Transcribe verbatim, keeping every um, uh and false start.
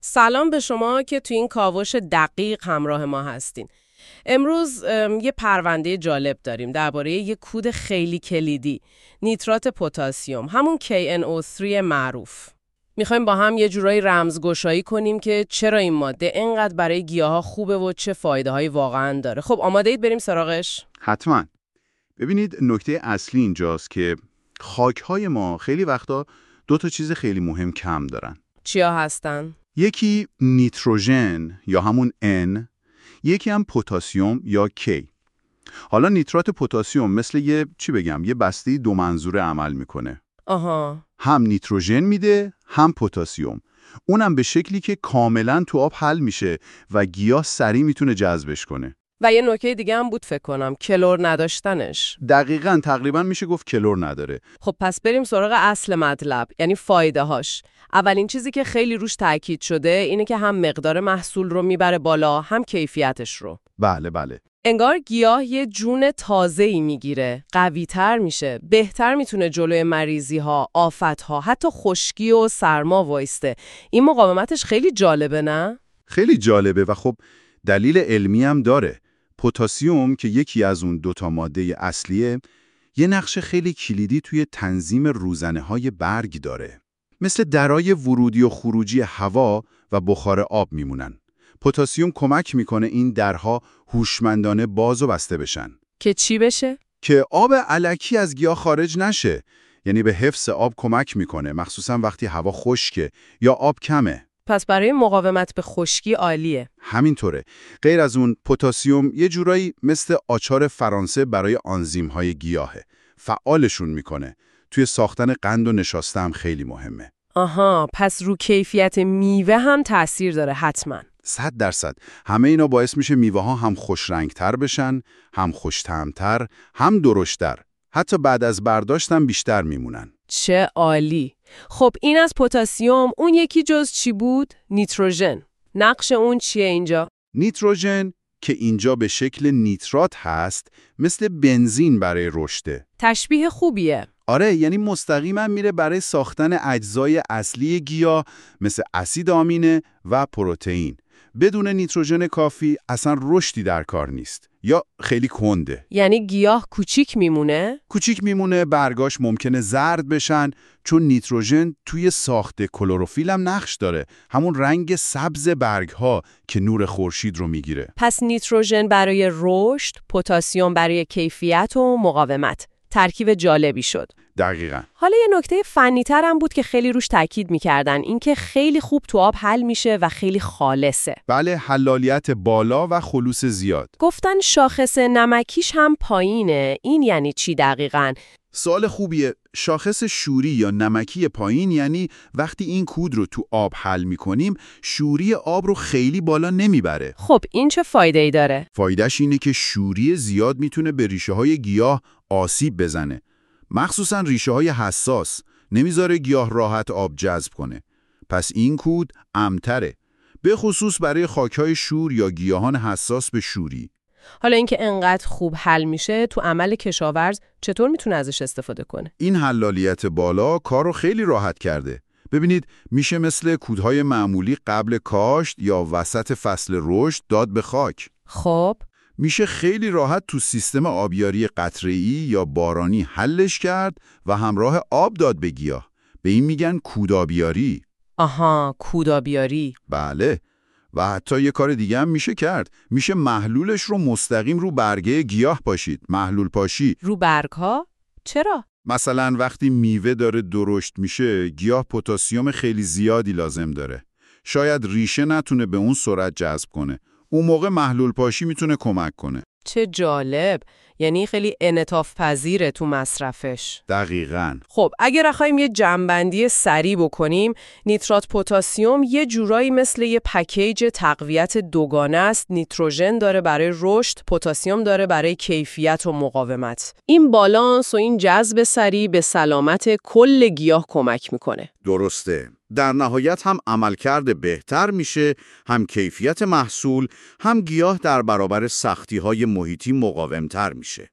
سلام به شما که تو این کاوش دقیق همراه ما هستین. امروز یه پرونده جالب داریم درباره یه کود خیلی کلیدی، نیترات پتاسیم، همون کی ان او سه معروف. میخوایم با هم یه جورایی رمزگشایی کنیم که چرا این ماده اینقدر برای گیاها خوبه و چه فایده‌هایی واقعاً داره. خب آماده اید بریم سراغش؟ حتما. ببینید نکته اصلی اینجاست که خاک‌های ما خیلی وقتا دو تا چیز خیلی مهم کم دارن. چیا هستن؟ یکی نیتروژن یا همون N، یکی هم پتاسیم یا K. حالا نیترات پتاسیم مثل یه چی بگم یه بسته دو منظوره عمل میکنه. آها. هم نیتروژن میده هم پتاسیم. اونم به شکلی که کاملا تو آب حل میشه و گیاه سریع میتونه جذبش کنه. و یه نکته دیگه هم بود فکر کنم، کلور نداشتنش. دقیقاً تقریباً میشه گفت کلور نداره. خب پس بریم سراغ اصل مطلب، یعنی فایده هاش. اولین چیزی که خیلی روش تاکید شده اینه که هم مقدار محصول رو میبره بالا، هم کیفیتش رو. بله بله. انگار گیاه یه جون تازه‌ای میگیره، قوی‌تر میشه، بهتر میتونه جلوی مریضی‌ها، آفت‌ها، حتی خشکی و سرما وایسته. این مقاومتش خیلی جالبه نه؟ خیلی جالبه و خب دلیل علمی هم داره. پتاسیم که یکی از اون دوتا ماده اصلیه، یه نقش خیلی کلیدی توی تنظیم روزنه‌های برگ داره. مثل درای ورودی و خروجی هوا و بخار آب میمونن. پتاسیم کمک میکنه این درها هوشمندانه باز و بسته بشن. که چی بشه؟ که آب الکی از گیاه خارج نشه. یعنی به حفظ آب کمک میکنه، مخصوصا وقتی هوا خشکه یا آب کمه. پس برای مقاومت به خشکی عالیه. همینطوره. غیر از اون پتاسیم یه جورایی مثل آچار فرانسه برای آنزیم‌های گیاهه. فعالشون میکنه. توی ساختن قند و نشاسته هم خیلی مهمه. آها، پس رو کیفیت میوه هم تأثیر داره حتما. صد درصد. همه اینا باعث میشه میوه ها هم خوش رنگتر بشن، هم خوش طعم‌تر، هم درشتر. حتی بعد از برداشتن بیشتر میمونن. چه عالی. خب این از پتاسیم، اون یکی جز چی بود؟ نیتروژن. نقش اون چیه اینجا؟ نیتروژن که اینجا به شکل نیترات هست، مثل بنزین برای رشته. تشبیه خوبیه. آره، یعنی مستقیما میره برای ساختن اجزای اصلی گیاه مثل اسید آمینه و پروتئین. بدون نیتروژن کافی اصلا رشدی در کار نیست یا خیلی کنده. یعنی گیاه کوچیک میمونه؟ کوچیک میمونه، برگاش ممکنه زرد بشن چون نیتروژن توی ساخت کلروفیل هم نقش داره، همون رنگ سبز برگها که نور خورشید رو میگیره. پس نیتروژن برای رشد، پتاسیم برای کیفیت و مقاومت. ترکیب جالبی شد. دقیقاً. حالا یه نکته فنی‌تر هم بود که خیلی روش تاکید می‌کردن، اینکه خیلی خوب تو آب حل میشه و خیلی خالصه. بله، حلالیت بالا و خلوص زیاد. گفتن شاخص نمکیش هم پایینه. این یعنی چی دقیقاً؟ سوال خوبیه. شاخص شوری یا نمکی پایین یعنی وقتی این کود رو تو آب حل می‌کنیم، شوری آب رو خیلی بالا نمیبره. خب این چه فایده‌ای داره؟ فایدهش اینه که شوری زیاد میتونه به ریشه‌های گیاه آسیب بزنه. مخصوصاً ریشه‌های حساس، نمیذاره گیاه راحت آب جذب کنه. پس این کود امن‌تره، به خصوص برای خاک‌های شور یا گیاهان حساس به شوری. حالا اینکه انقدر خوب حل میشه، تو عمل کشاورز چطور میتونه ازش استفاده کنه؟ این حلالیت بالا کار رو خیلی راحت کرده. ببینید، میشه مثل کودهای معمولی قبل کاشت یا وسط فصل رشد داد به خاک. خب میشه خیلی راحت تو سیستم آبیاری قطره‌ای یا بارانی حلش کرد و همراه آب داد به گیاه. به این میگن کودآبیاری. آها، کودآبیاری. بله. و حتی یه کار دیگه هم میشه کرد. میشه محلولش رو مستقیم رو برگه گیاه پاشید. محلول پاشی. رو برگ‌ها؟ چرا؟ مثلا وقتی میوه داره درشت میشه، گیاه پتاسیم خیلی زیادی لازم داره. شاید ریشه نتونه به اون سرعت جذب کنه. اون موقع محلول پاشی میتونه کمک کنه. چه جالب. یعنی خیلی انعطاف پذیره تو مصرفش. دقیقاً. خب اگر بخوایم یه جمع‌بندی سریع بکنیم، نیترات پتاسیم یه جورایی مثل یه پکیج تقویت دوگانه است. نیتروژن داره برای رشد، پتاسیم داره برای کیفیت و مقاومت. این بالانس و این جذب سریع به سلامت کل گیاه کمک میکنه. درسته. در نهایت هم عملکرد بهتر میشه، هم کیفیت محصول، هم گیاه در برابر سختی‌های محیطی مقاومتر میشه.